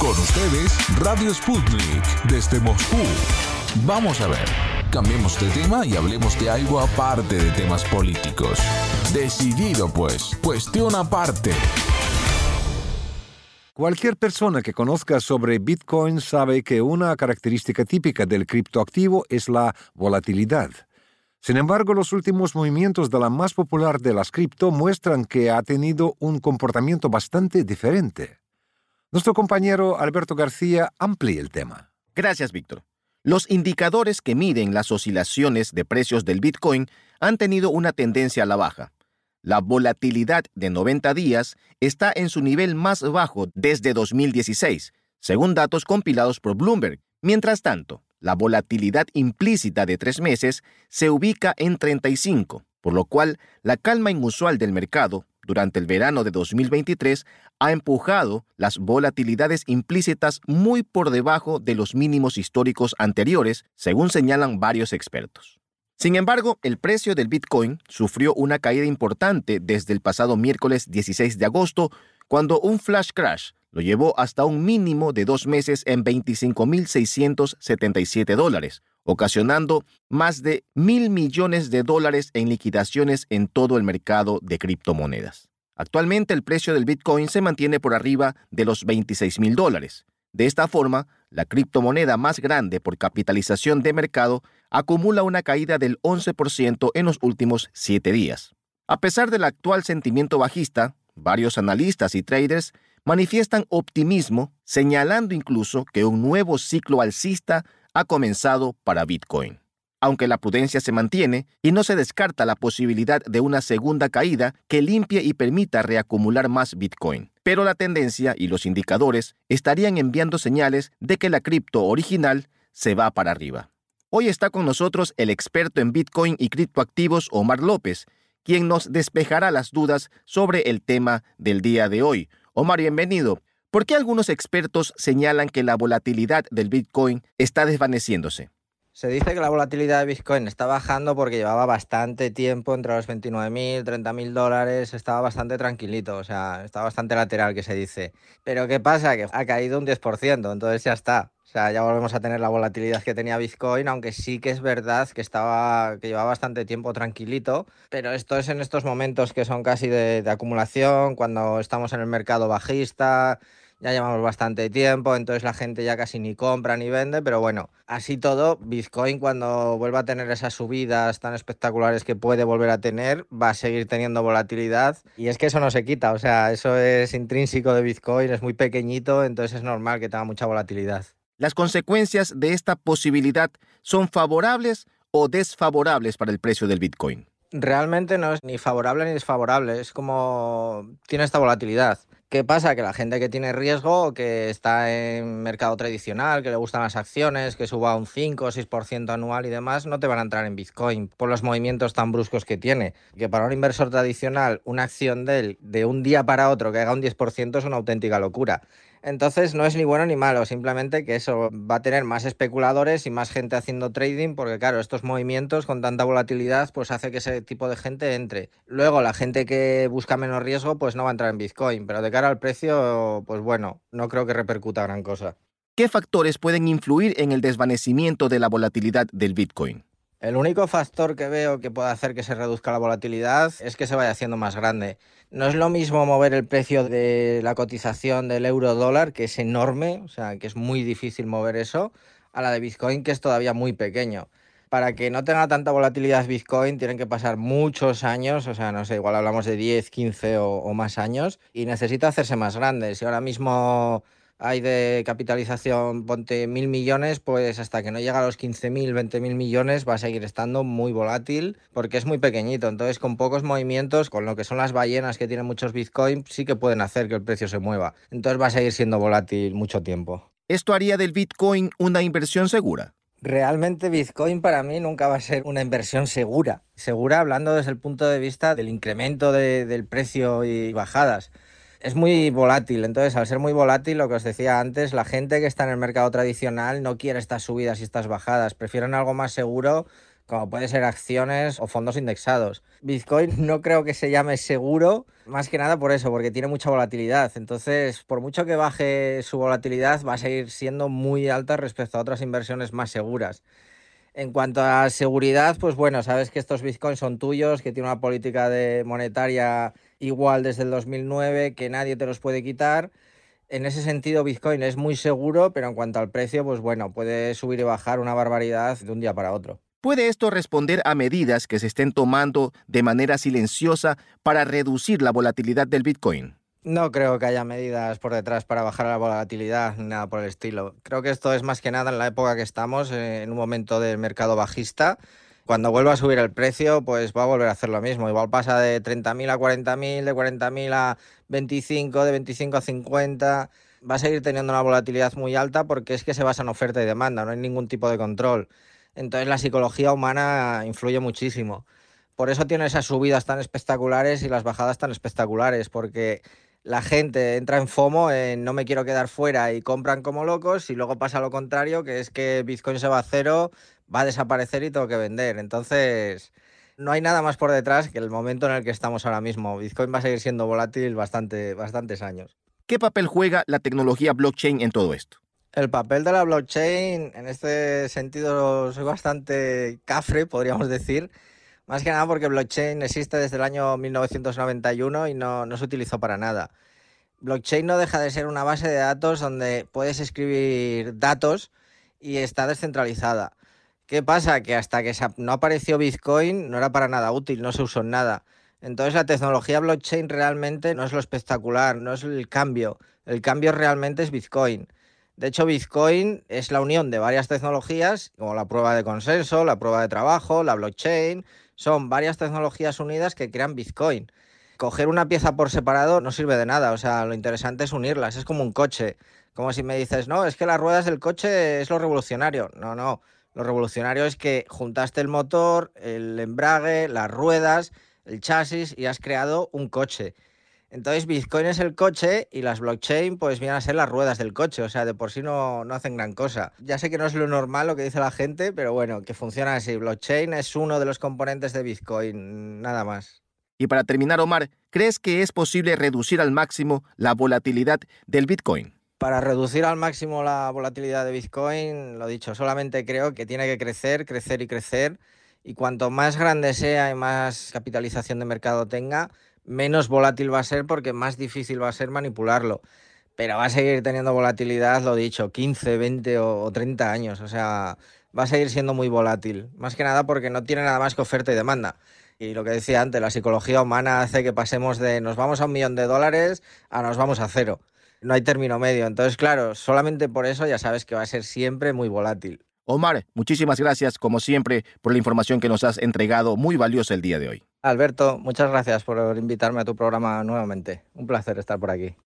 Con ustedes, Radio Sputnik, desde Moscú. Vamos a ver, cambiemos de tema y hablemos de algo aparte de temas políticos. Decidido pues, cuestión aparte. Cualquier persona que conozca sobre Bitcoin sabe que una característica típica del criptoactivo es la volatilidad. Sin embargo, los últimos movimientos de la más popular de las cripto muestran que ha tenido un comportamiento bastante diferente. Nuestro compañero Alberto García amplía el tema. Gracias, Víctor. Los indicadores que miden las oscilaciones de precios del Bitcoin han tenido una tendencia a la baja. La volatilidad de 90 días está en su nivel más bajo desde 2016, según datos compilados por Bloomberg. Mientras tanto, la volatilidad implícita de 3 meses se ubica en 35, por lo cual la calma inusual del mercado durante el verano de 2023 ha empujado las volatilidades implícitas muy por debajo de los mínimos históricos anteriores, según señalan varios expertos. Sin embargo, el precio del Bitcoin sufrió una caída importante desde el pasado miércoles 16 de agosto, cuando un flash crash lo llevó hasta un mínimo de 2 meses en $25,677, ocasionando más de $1,000 millones en liquidaciones en todo el mercado de criptomonedas. Actualmente el precio del Bitcoin se mantiene por arriba de los $26,000. De esta forma, la criptomoneda más grande por capitalización de mercado acumula una caída del 11% en los últimos 7 días. A pesar del actual sentimiento bajista, varios analistas y traders manifiestan optimismo, señalando incluso que un nuevo ciclo alcista ha comenzado para Bitcoin. Aunque la prudencia se mantiene y no se descarta la posibilidad de una segunda caída que limpie y permita reacumular más Bitcoin. Pero la tendencia y los indicadores estarían enviando señales de que la cripto original se va para arriba. Hoy está con nosotros el experto en Bitcoin y criptoactivos Omar López, quien nos despejará las dudas sobre el tema del día de hoy. Omar, bienvenido. ¿Por qué algunos expertos señalan que la volatilidad del Bitcoin está desvaneciéndose? Se dice que la volatilidad de Bitcoin está bajando porque llevaba bastante tiempo entre los $29,000, $30,000, estaba bastante tranquilito, o sea, está bastante lateral, que se dice. Pero ¿qué pasa? Que ha caído un 10%, entonces ya está. O sea, ya volvemos a tener la volatilidad que tenía Bitcoin, aunque sí que es verdad que llevaba bastante tiempo tranquilito, pero esto es en estos momentos que son casi de acumulación, cuando estamos en el mercado bajista. Ya llevamos bastante tiempo, entonces la gente ya casi ni compra ni vende, pero bueno, así todo, Bitcoin cuando vuelva a tener esas subidas tan espectaculares que puede volver a tener, va a seguir teniendo volatilidad, y es que eso no se quita, o sea, eso es intrínseco de Bitcoin, es muy pequeñito, entonces es normal que tenga mucha volatilidad. ¿Las consecuencias de esta posibilidad son favorables o desfavorables para el precio del Bitcoin? Realmente no es ni favorable ni desfavorable, es como tiene esta volatilidad. ¿Qué pasa? Que la gente que tiene riesgo, que está en mercado tradicional, que le gustan las acciones, que suba un 5 o 6% anual y demás, no te van a entrar en Bitcoin por los movimientos tan bruscos que tiene. Que para un inversor tradicional, una acción de él, de un día para otro, que haga un 10% es una auténtica locura. Entonces no es ni bueno ni malo, simplemente que eso va a tener más especuladores y más gente haciendo trading, porque claro, estos movimientos con tanta volatilidad pues hace que ese tipo de gente entre. Luego la gente que busca menos riesgo pues no va a entrar en Bitcoin, pero de cara al precio, pues bueno, no creo que repercuta gran cosa. ¿Qué factores pueden influir en el desvanecimiento de la volatilidad del Bitcoin? El único factor que veo que puede hacer que se reduzca la volatilidad es que se vaya haciendo más grande. No es lo mismo mover el precio de la cotización del euro-dólar, que es enorme, o sea, que es muy difícil mover eso, a la de Bitcoin, que es todavía muy pequeño. Para que no tenga tanta volatilidad Bitcoin tienen que pasar muchos años, o sea, no sé, igual hablamos de 10, 15 o más años, y necesita hacerse más grande. Si ahora mismo hay de capitalización, ponte 1.000 millones, pues hasta que no llega a los 15.000, 20.000 millones va a seguir estando muy volátil porque es muy pequeñito. Entonces, con pocos movimientos, con lo que son las ballenas que tienen muchos Bitcoin, sí que pueden hacer que el precio se mueva. Entonces va a seguir siendo volátil mucho tiempo. ¿Esto haría del Bitcoin una inversión segura? Realmente Bitcoin para mí nunca va a ser una inversión segura. Segura hablando desde el punto de vista del incremento del precio y bajadas. Es muy volátil, entonces al ser muy volátil, lo que os decía antes, la gente que está en el mercado tradicional no quiere estas subidas y estas bajadas, prefieren algo más seguro como puede ser acciones o fondos indexados. Bitcoin no creo que se llame seguro, más que nada por eso, porque tiene mucha volatilidad. Entonces, por mucho que baje su volatilidad, va a seguir siendo muy alta respecto a otras inversiones más seguras. En cuanto a seguridad, pues bueno, sabes que estos bitcoins son tuyos, que tiene una política monetaria igual desde el 2009, que nadie te los puede quitar. En ese sentido, Bitcoin es muy seguro, pero en cuanto al precio, pues bueno, puede subir y bajar una barbaridad de un día para otro. ¿Puede esto responder a medidas que se estén tomando de manera silenciosa para reducir la volatilidad del Bitcoin? No creo que haya medidas por detrás para bajar la volatilidad, ni nada por el estilo. Creo que esto es más que nada en la época que estamos, en un momento del mercado bajista. Cuando vuelva a subir el precio, pues va a volver a hacer lo mismo. Igual pasa de 30.000 a 40.000, de 40.000 a 25, de 25 a 50. Va a seguir teniendo una volatilidad muy alta porque es que se basa en oferta y demanda, no hay ningún tipo de control. Entonces la psicología humana influye muchísimo. Por eso tiene esas subidas tan espectaculares y las bajadas tan espectaculares, porque la gente entra en FOMO, en no me quiero quedar fuera, y compran como locos, y luego pasa lo contrario, que es que Bitcoin se va a cero, va a desaparecer y tengo que vender. Entonces, no hay nada más por detrás que el momento en el que estamos ahora mismo. Bitcoin va a seguir siendo volátil bastantes años. ¿Qué papel juega la tecnología blockchain en todo esto? El papel de la blockchain, en este sentido, soy bastante cafre, podríamos decir. Más que nada porque blockchain existe desde el año 1991 y no se utilizó para nada. Blockchain no deja de ser una base de datos donde puedes escribir datos y está descentralizada. ¿Qué pasa? Que hasta que no apareció Bitcoin no era para nada útil, no se usó en nada. Entonces la tecnología blockchain realmente no es lo espectacular, no es el cambio. El cambio realmente es Bitcoin. De hecho, Bitcoin es la unión de varias tecnologías, como la prueba de consenso, la prueba de trabajo, la blockchain. Son varias tecnologías unidas que crean Bitcoin. Coger una pieza por separado no sirve de nada, o sea, lo interesante es unirlas, es como un coche. Como si me dices, no, es que las ruedas del coche es lo revolucionario. No, lo revolucionario es que juntaste el motor, el embrague, las ruedas, el chasis y has creado un coche. Entonces Bitcoin es el coche y las blockchain pues vienen a ser las ruedas del coche, o sea, de por sí no hacen gran cosa. Ya sé que no es lo normal lo que dice la gente, pero bueno, que funciona así. Blockchain es uno de los componentes de Bitcoin, nada más. Y para terminar, Omar, ¿crees que es posible reducir al máximo la volatilidad del Bitcoin? Para reducir al máximo la volatilidad de Bitcoin, lo dicho, solamente creo que tiene que crecer y crecer. Y cuanto más grande sea y más capitalización de mercado tenga, menos volátil va a ser porque más difícil va a ser manipularlo. Pero va a seguir teniendo volatilidad, lo dicho, 15, 20 o 30 años. O sea, va a seguir siendo muy volátil. Más que nada porque no tiene nada más que oferta y demanda. Y lo que decía antes, la psicología humana hace que pasemos de nos vamos a $1.000.000 a nos vamos a cero. No hay término medio. Entonces, claro, solamente por eso ya sabes que va a ser siempre muy volátil. Omar, muchísimas gracias, como siempre, por la información que nos has entregado, muy valiosa el día de hoy. Alberto, muchas gracias por invitarme a tu programa nuevamente. Un placer estar por aquí.